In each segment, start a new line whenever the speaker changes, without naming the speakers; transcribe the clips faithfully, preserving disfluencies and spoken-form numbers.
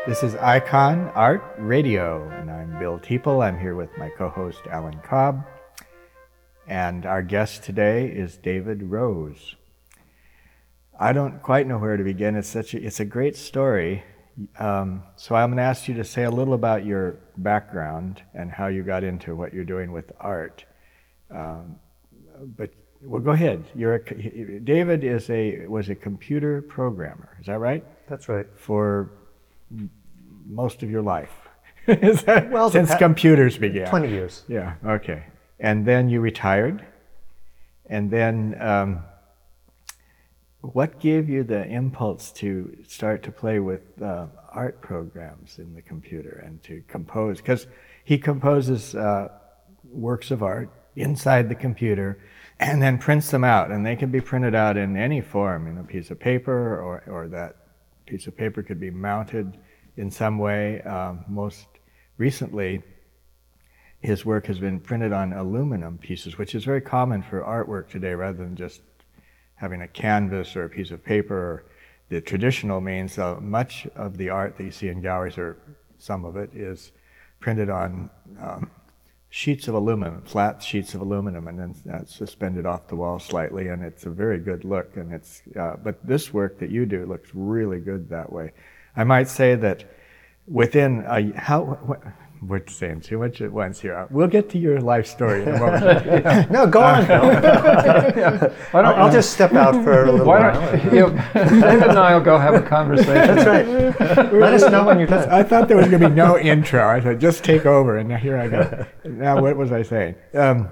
This is Icon Art Radio, and I'm Bill Teeple. I'm here with my co-host Alan Cobb, and our guest today is David Rose. I don't quite know where to begin. It's such a, it's a great story. Um, so I'm going to ask you to say a little about your background and how you got into what you're doing with art. Um, but well, go ahead. You're a, David is a was a computer programmer. Is that right?
That's right.
For most of your life, is that,
well,
since
pa-
computers began.
Twenty years.
Yeah. Okay. And then you retired, and then. Um, What gave you the impulse to start to play with uh, art programs in the computer and to compose? Because he composes uh, works of art inside the computer and then prints them out, and they can be printed out in any form, in a piece of paper, or, or that piece of paper could be mounted in some way. Um, most recently, his work has been printed on aluminum pieces, which is very common for artwork today, rather than just having a canvas or a piece of paper, or the traditional means. Uh, much of the art that you see in galleries, or some of it, is printed on um, sheets of aluminum, flat sheets of aluminum, and then that's suspended off the wall slightly, and it's a very good look. And it's uh, but this work that you do looks really good that way. I might say that within a, how. What, We're saying too much at once here. We'll get to your life story in a moment.
No, go on, Bill. yeah. Why don't, I'll just step out for a little
Why
while.
don't, you know, David and I will go have a conversation.
That's right. Let us know when you're done.
I thought there was going to be no intro. I thought, just take over, and now here I go. Now, what was I saying? Um,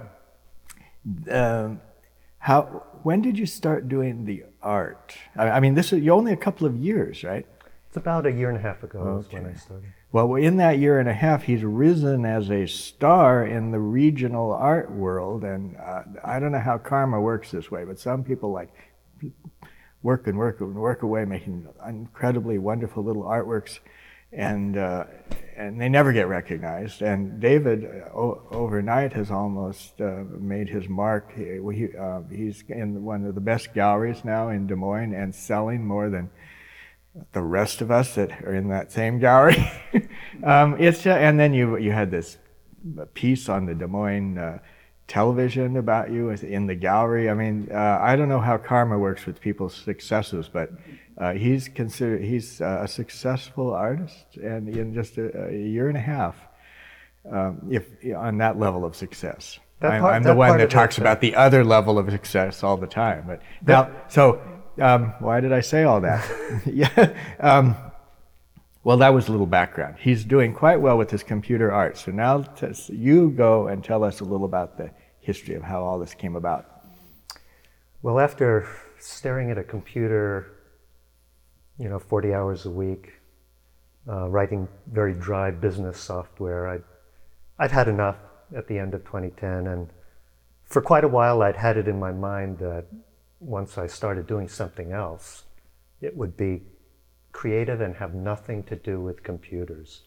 um, how? When did you start doing the art? I, I mean, this is you're only a couple of years, right?
It's about a year and a half ago
Okay.
is when I started.
Well, in that year and a half, he's risen as a star in the regional art world, and uh, I don't know how karma works this way, but some people like work and work and work away, making incredibly wonderful little artworks, and uh, and they never get recognized. And David, uh, o- overnight, has almost uh, made his mark. He, he, uh, he's in one of the best galleries now in Des Moines, and selling more than the rest of us that are in that same gallery. um, it's just, and then you you had this piece on the Des Moines uh, television about you in the gallery. I mean, uh, I don't know how karma works with people's successes, but uh, he's considered he's uh, a successful artist, and in just a, a year and a half, um, if on that level of success.
That
I'm,
part-
I'm the
that
one
part
that
of
talks
it,
about the other level of success all the time. But now, so. Um, why did I say all that? yeah. Um, well, that was a little background. He's doing quite well with his computer art. So now t- you go and tell us a little about the history of how all this came about.
Well, after staring at a computer, you know, forty hours a week, uh, writing very dry business software, I'd, I'd had enough at the end of twenty ten. And for quite a while, I'd had it in my mind that once I started doing something else, it would be creative and have nothing to do with computers.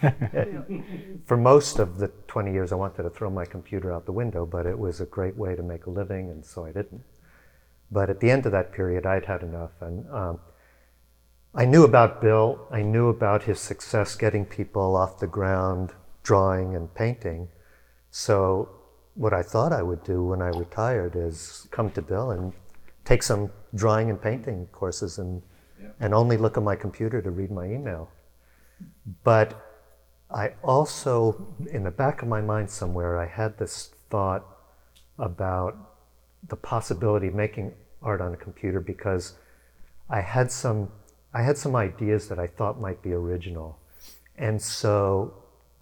For most of the twenty years, I wanted to throw my computer out the window, but it was a great way to make a living, and so I didn't. But at the end of that period, I'd had enough. And um, I knew about Bill. I knew about his success getting people off the ground, drawing and painting. So what I thought I would do when I retired is come to Bill and take some drawing and painting courses and yeah. and only look at my computer to read my email. But I also, in the back of my mind somewhere, I had this thought about the possibility of making art on a computer, because I had some I had some ideas that I thought might be original. And so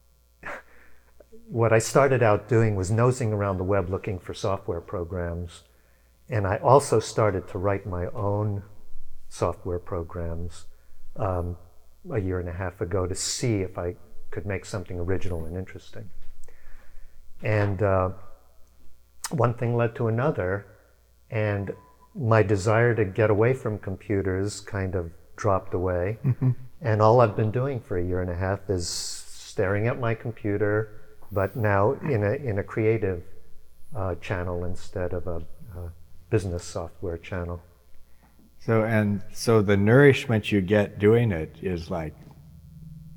what I started out doing was nosing around the web looking for software programs. And I also started to write my own software programs um, a year and a half ago to see if I could make something original and interesting. And uh, one thing led to another, and my desire to get away from computers kind of dropped away. Mm-hmm. And all I've been doing for a year and a half is staring at my computer, but now in a in a creative uh, channel instead of a, a business software channel.
So and so the nourishment you get doing it is like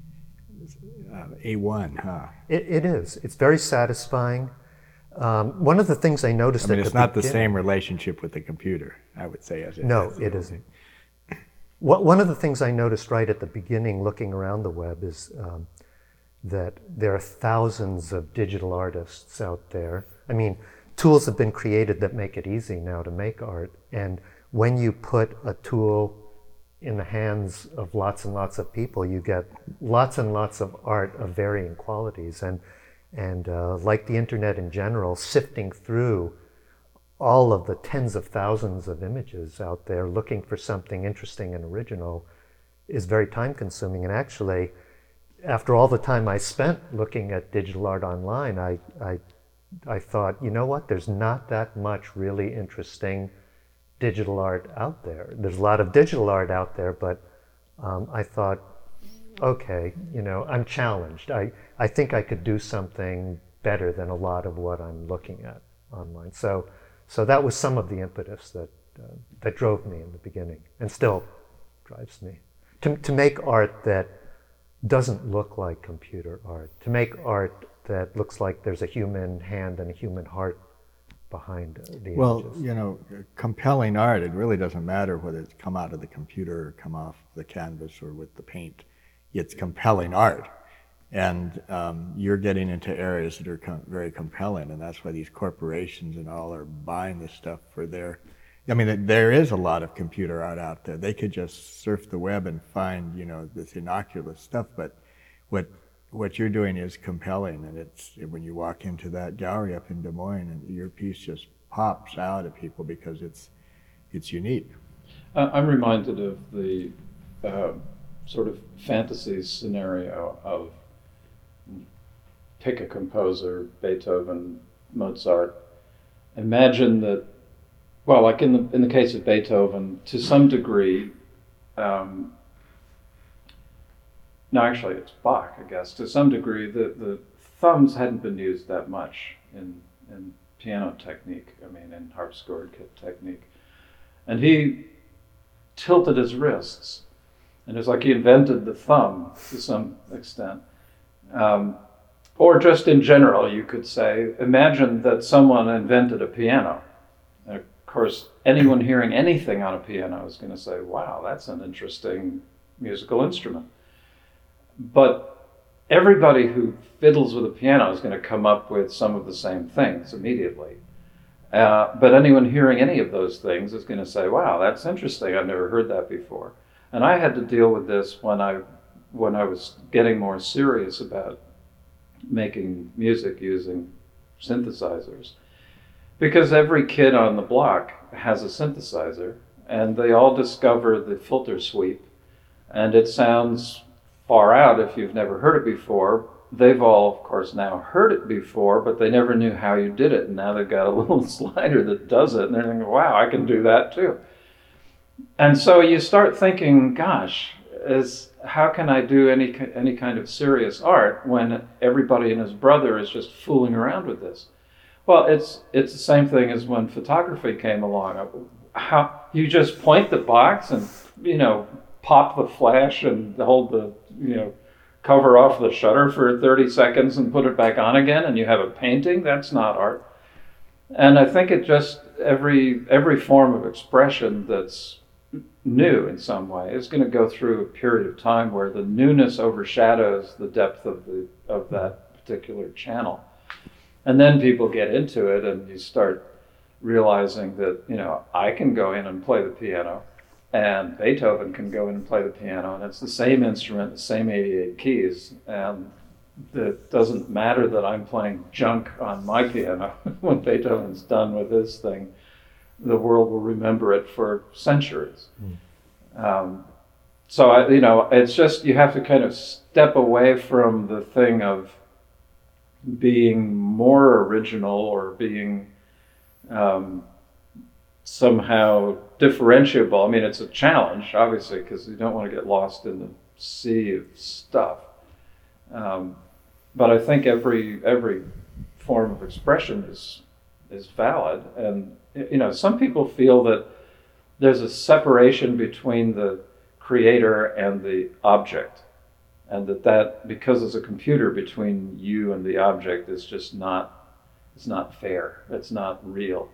A one, huh?
It, it is. It's very satisfying. Um, one of the things I noticed
I mean,
at
it's
the
not the
beginning-
same relationship with the computer, I would say. As it
No,
as
it isn't. What, one of the things I noticed right at the beginning looking around the web is um, that there are thousands of digital artists out there. I mean, tools have been created that make it easy now to make art. And when you put a tool in the hands of lots and lots of people, you get lots and lots of art of varying qualities. And, and uh, like the internet in general, sifting through all of the tens of thousands of images out there looking for something interesting and original is very time consuming. And actually, after all the time I spent looking at digital art online, I, I, I thought, you know what, there's not that much really interesting digital art out there. There's a lot of digital art out there, but um, I thought, okay, you know, I'm challenged. I, I think I could do something better than a lot of what I'm looking at online. So, so that was some of the impetus that, uh, that drove me in the beginning, and still drives me. To, to make art that doesn't look like computer art, to make art that looks like there's a human hand and a human heart behind the
Well,
images.
you know, compelling art, it really doesn't matter whether it's come out of the computer or come off the canvas or with the paint. It's compelling art. And um, you're getting into areas that are com- very compelling, and that's why these corporations and all are buying this stuff for their... I mean, there is a lot of computer art out there. They could just surf the web and find, you know, this innocuous stuff, but what what you're doing is compelling, and it's when you walk into that gallery up in Des Moines, and your piece just pops out at people because it's it's unique.
Uh, I'm reminded of the uh, sort of fantasy scenario of pick a composer, Beethoven, Mozart. Imagine that, well, like in the in the case of Beethoven, to some degree, um, no, actually it's Bach, I guess, to some degree, the, the thumbs hadn't been used that much in, in piano technique, I mean, in harpsichord technique. And he tilted his wrists, and it's like he invented the thumb to some extent. Um, or just in general, you could say, imagine that someone invented a piano. And of course, anyone hearing anything on a piano is going to say, wow, that's an interesting musical instrument. But everybody who fiddles with a piano is going to come up with some of the same things immediately. Uh, but anyone hearing any of those things is going to say, wow, that's interesting. I've never heard that before. And I had to deal with this when I, when I was getting more serious about making music using synthesizers. Because every kid on the block has a synthesizer, and they all discover the filter sweep, and it sounds far out if you've never heard it before. They've all, of course, now heard it before, but they never knew how you did it, and now they've got a little slider that does it, and they're thinking, wow, I can do that too. And so you start thinking, gosh, is, how can I do any any kind of serious art when everybody and his brother is just fooling around with this? Well, it's it's the same thing as when photography came along. How you just point the box and, you know, pop the flash and hold the, you know, cover off the shutter for thirty seconds and put it back on again, and you have a painting. That's not art. And I think it just, every every form of expression that's new in some way is going to go through a period of time where the newness overshadows the depth of the of that particular channel. And then people get into it, and you start realizing that, you know, I can go in and play the piano, and Beethoven can go in and play the piano, and it's the same instrument, the same eighty-eight keys, and it doesn't matter that I'm playing junk on my piano. When Beethoven's done with his thing, the world will remember it for centuries. Mm. Um, so, I, you know, it's just, you have to kind of step away from the thing of being more original or being um, somehow differentiable. I mean, it's a challenge, obviously, because you don't want to get lost in the sea of stuff. Um, but I think every every form of expression is is valid. And, you know, some people feel that there's a separation between the creator and the object. and that that because it's a computer between you and the object is just not, it's not fair. It's not real.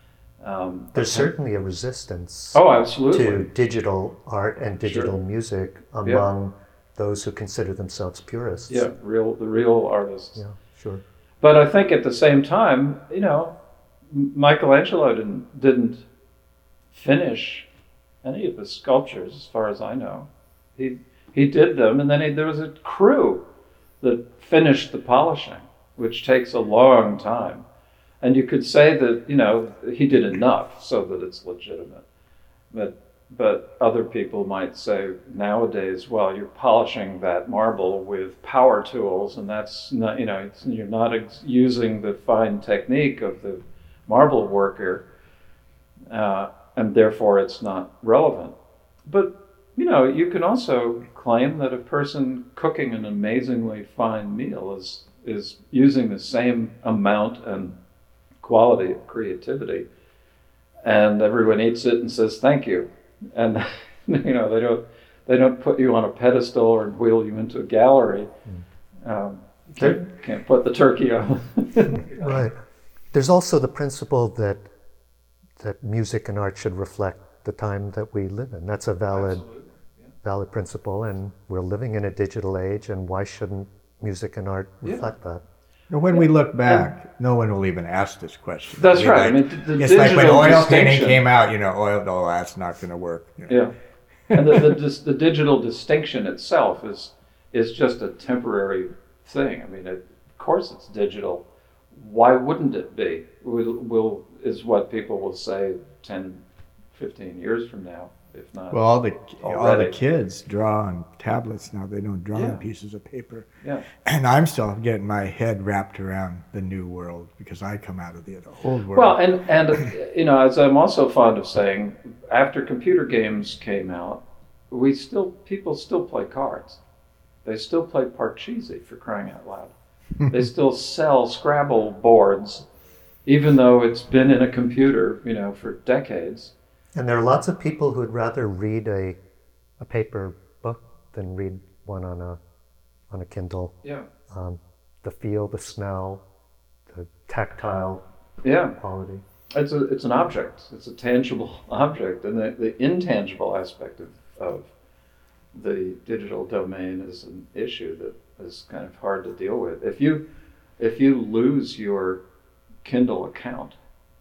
Um,
There's certainly a resistance
oh, absolutely.
to digital art and digital
Sure.
music among those who consider themselves purists.
Yeah, real the real artists.
Yeah, sure.
But I think at the same time, you know, M- Michelangelo didn't didn't finish any of his sculptures, as far as I know. He he did them, and then he, there was a crew that finished the polishing, which takes a long time. And you could say that, you know, he did enough so that it's legitimate. But but other people might say nowadays, well, you're polishing that marble with power tools, and that's not, you know, it's, you're not ex- using the fine technique of the marble worker, uh, and therefore it's not relevant. But, you know, you can also claim that a person cooking an amazingly fine meal is is using the same amount and quality of creativity, and everyone eats it and says thank you, and you know they don't they don't put you on a pedestal or wheel you into a gallery. Um, can't, can't put the turkey on.
Right. There's also the principle that that music and art should reflect the time that we live in. That's a valid
Absolutely, yeah.
valid principle, and we're living in a digital age, and why shouldn't music and art reflect that?
When we look back, no one will even ask this question.
That's
They're
right.
like-
I mean, the, the
it's like when
digital
oil painting
distinction-
came out, you know, oil, oh, that's not going to work. you know.
Yeah, and the, the, dis- the digital distinction itself is is just a temporary thing. I mean, it, of course it's digital. Why wouldn't it be? Will, will is what people will say ten, fifteen years from now, if not.
Well, all the all the
Already.
kids draw on tablets now. They don't draw
Yeah.
on pieces of paper.
Yeah.
And I'm still getting my head wrapped around the new world because I come out of the old world.
Well, and and you know, as I'm also fond of saying, after computer games came out, we still people still play cards. They still play Parcheesi, for crying out loud. They still sell Scrabble boards, even though it's been in a computer, you know, for decades.
And there are lots of people who'd rather read a a paper book than read one on a on a Kindle.
Yeah.
Um, the feel, the smell, the tactile
Yeah.
quality.
It's a it's an object. It's a tangible object, and the, the intangible aspect of, of the digital domain is an issue that is kind of hard to deal with. If you if you lose your Kindle account,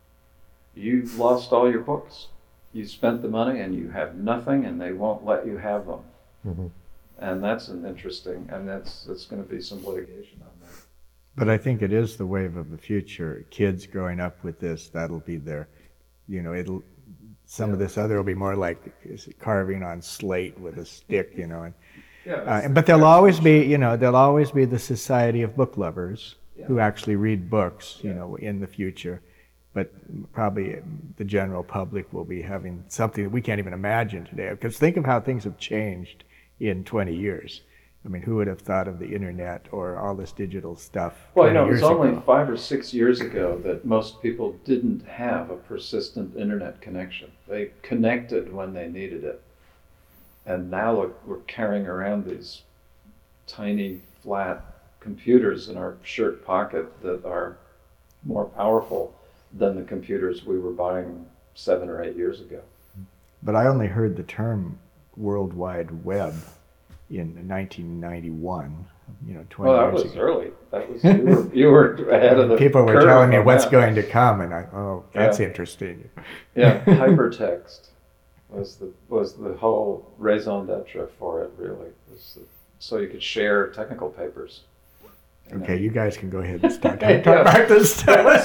you've lost all your books. You spent the money and you have nothing, and they won't let you have them.
Mm-hmm.
And that's an interesting, and that's that's going to be some litigation on that.
But I think it is the wave of the future. Kids growing up with this, that'll be their, you know, it'll, some of this other will be more like carving on slate with a stick, you know. And, uh, but there'll always be, you know, there'll always be the society of book lovers who actually read books, you know, in the future. But probably the general public will be having something that we can't even imagine today. Because think of how things have changed in twenty years. I mean, who would have thought of the internet or all this digital stuff?
Well, you know, it
years
was only
ago?
five or six years ago that most people didn't have a persistent internet connection. They connected when they needed it. And now look, we're carrying around these tiny, flat computers in our shirt pocket that are more powerful than the computers we were buying seven or eight years ago.
But I only heard the term World Wide Web in nineteen ninety-one, you know, twenty
Well, that
years
was
ago.
early. That was you were, you were ahead of the
People were
curve
telling me
on
what's
that.
going to come, and I, oh, that's
Yeah.
interesting.
Yeah, hypertext was the was the whole raison d'etre for it. Really, was the, so you could share technical papers. You know.
Okay, you guys can go ahead and start
Yeah.
talking about this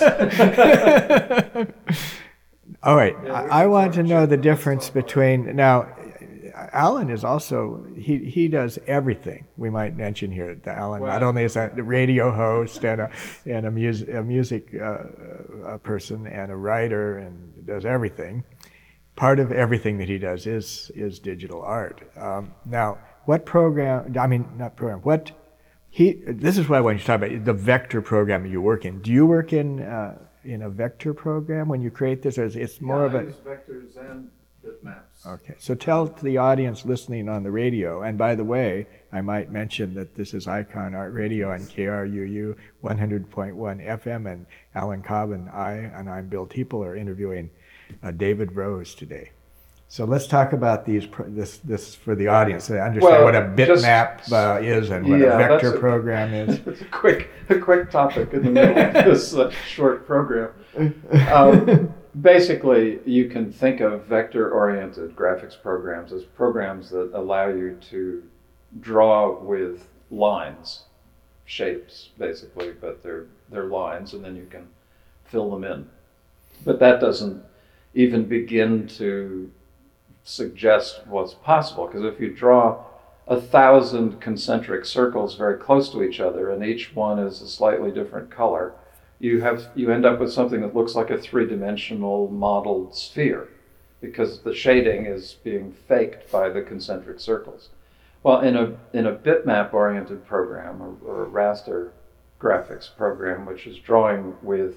stuff. All right,
Yeah,
I,
we're
I want to
talking
know the
shit.
difference between now. Alan is also he he does everything. We might mention here that Alan not
Well-
only is a radio host and a and a music a music uh, a person and a writer and does everything. Part of everything that he does is is digital art. Um, now, what program? I mean, not program. What he? This is what I want you to talk about. The vector program that you work in. Do you work in uh, in a vector program when you create this, or is it's more of a
vectors and bitmaps.
Okay, so tell to the audience listening on the radio, and by the way, I might mention that this is Icon Art Radio on K R U U one hundred point one F M, and Alan Cobb and I, and I'm Bill Teeple, are interviewing uh, David Rose today. So let's talk about these. Pro- this this for the audience to understand
Well,
what a bitmap
just-
uh, is and what
yeah,
a vector
that's a-
program is.
It's a quick, a quick topic in the middle of this uh, short program. Um, basically, you can think of vector-oriented graphics programs as programs that allow you to draw with lines, shapes, basically, but they're they're lines, and then you can fill them in. But that doesn't even begin to suggest what's possible, because if you draw a thousand concentric circles very close to each other and each one is a slightly different color, you have you end up with something that looks like a three-dimensional modeled sphere, because the shading is being faked by the concentric circles. Well, in a in a bitmap oriented program, or, or a raster graphics program, which is drawing with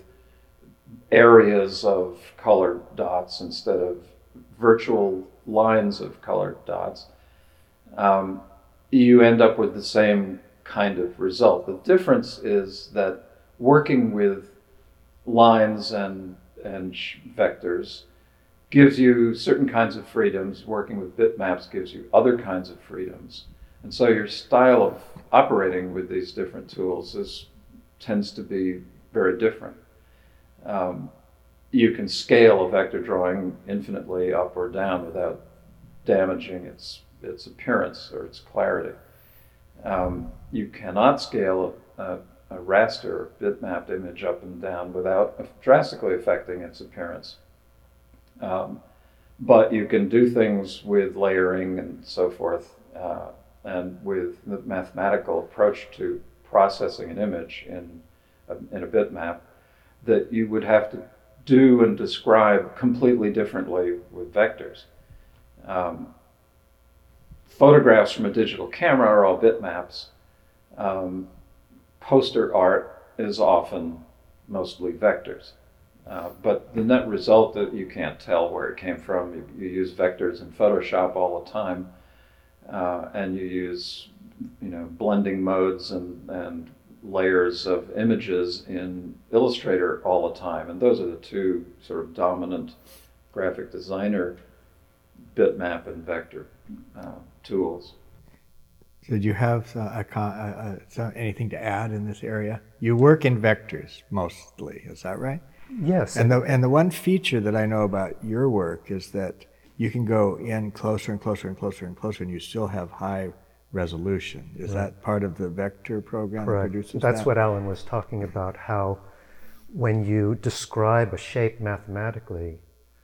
areas of colored dots instead of virtual lines of colored dots, um, you end up with the same kind of result. The difference is that working with lines and, and vectors gives you certain kinds of freedoms. Working with bitmaps gives you other kinds of freedoms. And so your style of operating with these different tools is, tends to be very different. Um, you can scale a vector drawing infinitely up or down without damaging its its appearance or its clarity. Um, you cannot scale a, a raster or bitmapped image up and down without drastically affecting its appearance. Um, but you can do things with layering and so forth, uh, and with the mathematical approach to processing an image in a, in a bitmap that you would have to do and describe completely differently with vectors. Um, photographs from a digital camera are all bitmaps. Um, poster art is often mostly vectors. Uh, but the net result that you can't tell where it came from. You, you use vectors in Photoshop all the time, uh, and you use, you know, blending modes and, and layers of images in Illustrator all the time, and those are the two sort of dominant graphic designer bitmap and vector uh, tools.
Did you have uh, a, con- uh, uh, anything to add in this area? You work in vectors mostly, is that right?
Yes.
And the and the one feature that I know about your work is that you can go in closer and closer and closer and closer, and you still have high resolution. Is
Right.
that part of the vector program that
Correct.
produces
That's
that?
what Alan was talking about, how when you describe a shape mathematically,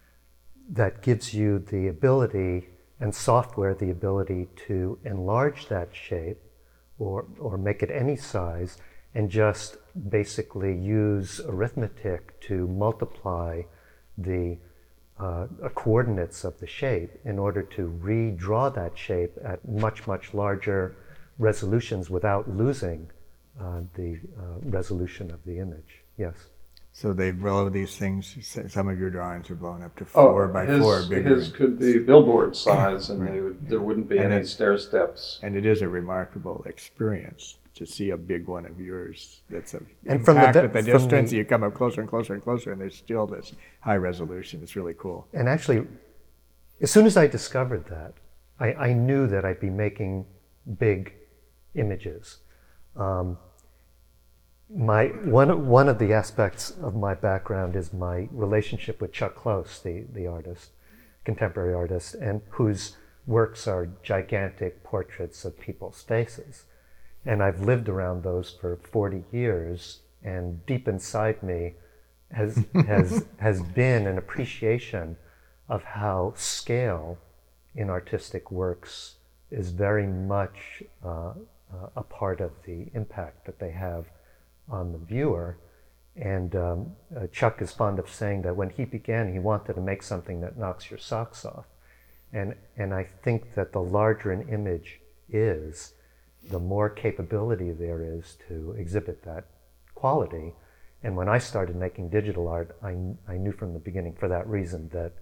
that gives you the ability, and software the ability, to enlarge that shape or, or make it any size, and just basically use arithmetic to multiply the uh, coordinates of the shape in order to redraw that shape at much, much larger resolutions without losing uh, the uh, resolution of the image. Yes.
So they blow these things, some of your drawings are blown up to four by
his,
four bigger.
His could be billboard size, and
Right.
they would, there wouldn't be
And
any
it-
stair steps.
And it is a remarkable experience to see a big one of yours that's a
And from the
impact
ve-
at the
from
distance.
the-
You come up closer and closer and closer, and there's still this high resolution. It's really cool.
And actually, as soon as I discovered that, I, I knew that I'd be making big images. Um, my one one of the aspects of my background is my relationship with Chuck Close, the the artist, contemporary artist, and whose works are gigantic portraits of people's faces. And I've lived around those for forty years, and deep inside me has has has been an appreciation of how scale in artistic works is very much uh, uh, a part of the impact that they have on the viewer. And um, uh, Chuck is fond of saying that when he began, he wanted to make something that knocks your socks off. And and I think that the larger an image is, the more capability there is to exhibit that quality. And when I started making digital art, I, I knew from the beginning, for that reason, that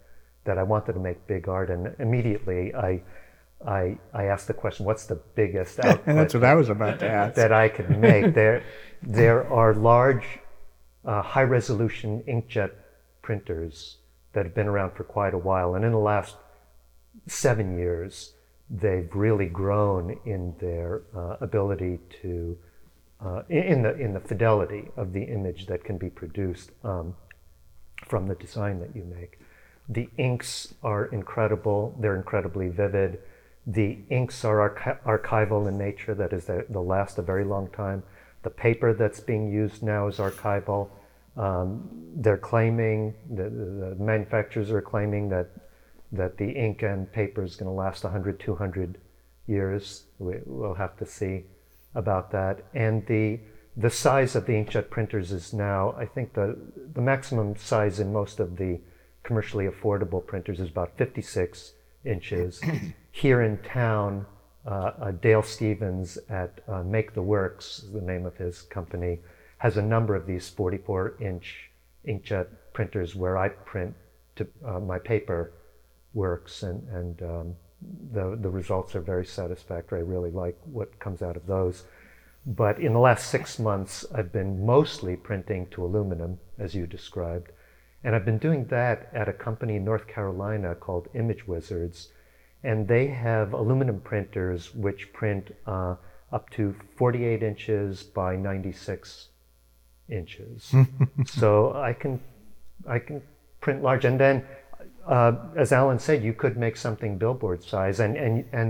that I wanted to make big art, and immediately I I, I asked the question, what's the biggest output
And that's what I was about to ask.
that I could make? There, there are large, uh, high-resolution inkjet printers that have been around for quite a while, and in the last seven years, they've really grown in their uh, ability to, uh, in the in the fidelity of the image that can be produced um, from the design that you make. The inks are incredible; they're incredibly vivid. The inks are archi- archival in nature, that is, they'll last a very long time. The paper that's being used now is archival. Um, they're claiming, the, the manufacturers are claiming that that the ink and paper is going to last one hundred, two hundred years. We, we'll have to see about that. And the the size of the inkjet printers is now, I think the, the maximum size in most of the commercially affordable printers is about fifty-six inches. Here in town, uh, uh, Dale Stevens at uh, Make the Works, is the name of his company, has a number of these forty-four inch inkjet printers where I print to, uh, my paper works, and, and um, the, the results are very satisfactory. I really like what comes out of those. But in the last six months, I've been mostly printing to aluminum, as you described. And I've been doing that at a company in North Carolina called Image Wizards. And they have aluminum printers which print uh, up to forty-eight inches by ninety-six inches. So I can, I can print large. And then, uh, as Alan said, you could make something billboard size. And, and, and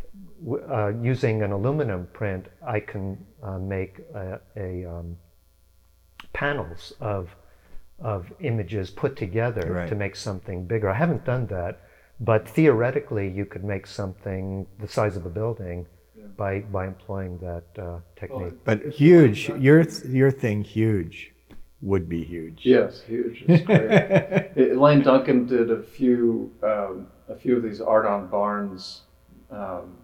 uh, using an aluminum print, I can uh, make a, a um, panels of of images put together
Right.
to make something bigger. I haven't done that, but theoretically you could make something the size of a building yeah. by by employing that uh, technique.
But huge, your your thing huge would be huge.
Yes, huge. It's great. it, Lane Duncan did a few um, a few of these Art on Barnes, um,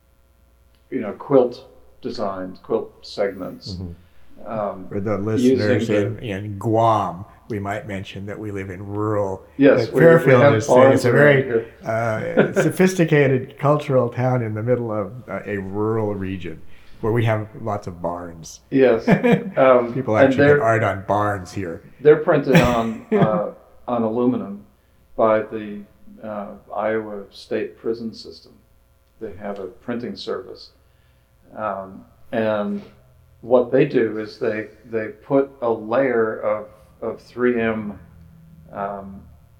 you know, quilt designs, quilt segments.
Mm-hmm.
Um,
For the listeners
the,
in, in Guam, we might mention that we live in rural.
Yes,
we, Fairfield
we have
is it's a very
uh,
sophisticated cultural town in the middle of uh, a rural region where we have lots of barns.
Yes, um,
people actually put art on barns here.
They're printed on uh, on aluminum by the uh, Iowa State Prison System. They have a printing service, um, and what they do is they they put a layer of of three M um,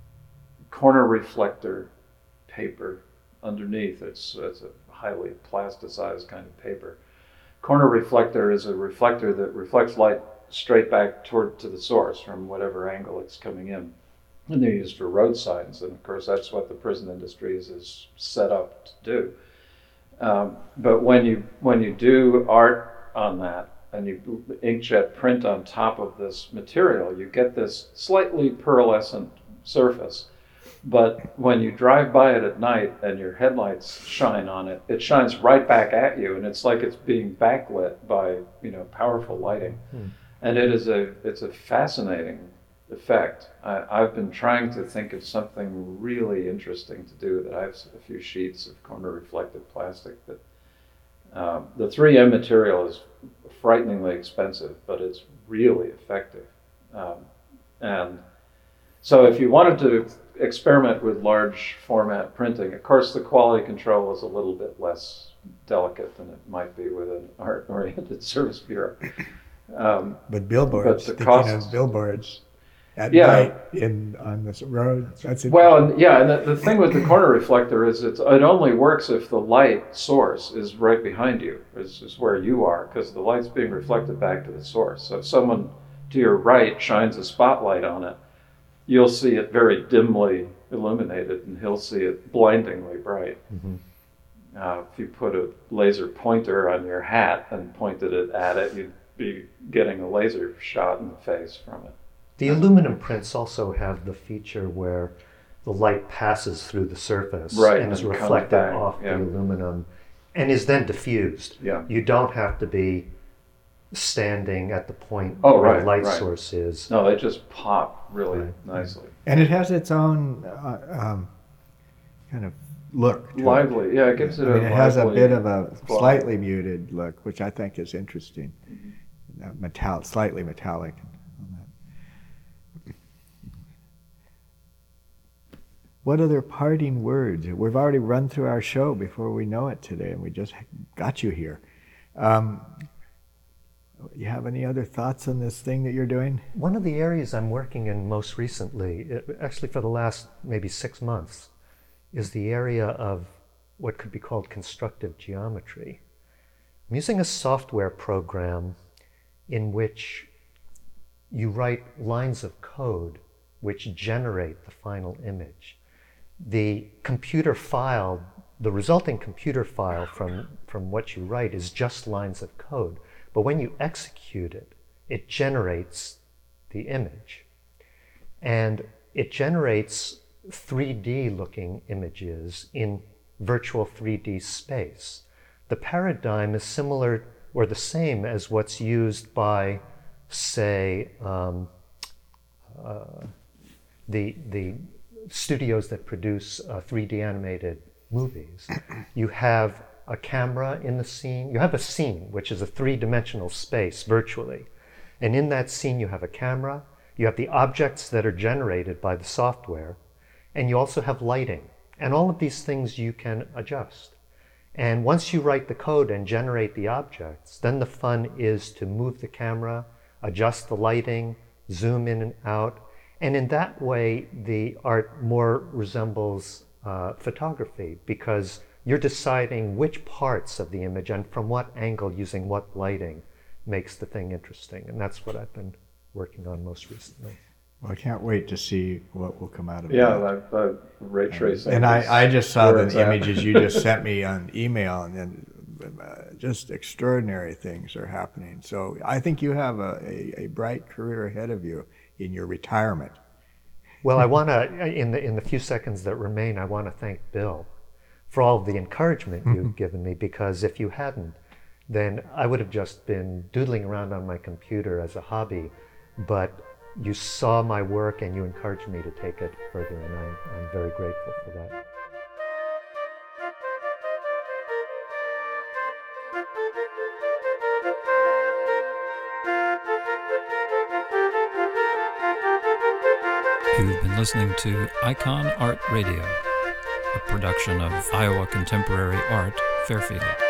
corner reflector paper underneath. It's it's a highly plasticized kind of paper. Corner reflector is a reflector that reflects light straight back toward to the source from whatever angle it's coming in. And they're used for road signs, and of course that's what the prison industries is set up to do. Um, but when you when you do art on that, and you inkjet print on top of this material, you get this slightly pearlescent surface. But when you drive by it at night and your headlights shine on it, it shines right back at you, and it's like it's being backlit by, you know, powerful lighting. Hmm. And it is a it's a fascinating effect. I, I've been trying to think of something really interesting to do. That I have a few sheets of corner reflective plastic. That um, the three M material is frighteningly expensive, but it's really effective. Um, and so if you wanted to experiment with large format printing, of course the quality control is a little bit less delicate than it might be with an art-oriented service bureau. Um,
but billboards,
but the
thinking
costs,
of billboards at
yeah.
night in on this road. That's
well, and, yeah, and the, the thing with the corner reflector is it's, it only works if the light source is right behind you, is, is where you are, because the light's being reflected back to the source. So if someone to your right shines a spotlight on it, you'll see it very dimly illuminated, and he'll see it blindingly bright. Mm-hmm. Uh, if you put a laser pointer on your hat and pointed it at it, you'd be getting a laser shot in the face from it.
The aluminum prints also have the feature where the light passes through the surface
right,
and, and is reflected off yeah. the aluminum and is then diffused.
Yeah.
You don't have to be standing at the point
Oh,
where
right,
the light
right.
source is.
No, they just pop really
Right.
nicely.
And it has its own uh, um, kind of look. to it.
Lively, yeah, it gives it
I mean,
a
it has a
lively
bit of a
quality.
slightly muted look, which I think is interesting. Uh, metal, slightly metallic. On that. What other parting words? We've already run through our show before we know it today, and we just got you here. Um, you have any other thoughts on this thing that you're doing?
One of the areas I'm working in most recently, it- actually for the last maybe six months, is the area of what could be called constructive geometry. I'm using a software program in which you write lines of code which generate the final image. The computer file, the resulting computer file from, from what you write is just lines of code. But when you execute it, it generates the image. And it generates three D looking images in virtual three D space. The paradigm is similar or the same as what's used by, say, um, uh, the, the studios that produce uh, three D animated movies. You have a camera in the scene. You have a scene, which is a three-dimensional space virtually. And in that scene, you have a camera, you have the objects that are generated by the software, and you also have lighting. And all of these things you can adjust. And once you write the code and generate the objects, then the fun is to move the camera, adjust the lighting, zoom in and out. And in that way, the art more resembles uh, photography, because you're deciding which parts of the image and from what angle, using what lighting, makes the thing interesting. And that's what I've been working on most recently.
Well, I can't wait to see what will come out of
Yeah,
that.
that, that ray tracing.
And
is
I, I just saw
where
the
it's at.
images you just sent me on email, and then uh, just extraordinary things are happening. So I think you have a, a, a bright career ahead of you in your retirement.
Well, I want to, in the, in the few seconds that remain, I want to thank Bill for all of the encouragement you've given me, because if you hadn't, then I would have just been doodling around on my computer as a hobby. But you saw my work and you encouraged me to take it further, and I'm, I'm very grateful for that.
You've been listening to Icon Art Radio, a production of Iowa Contemporary Art, Fairfield.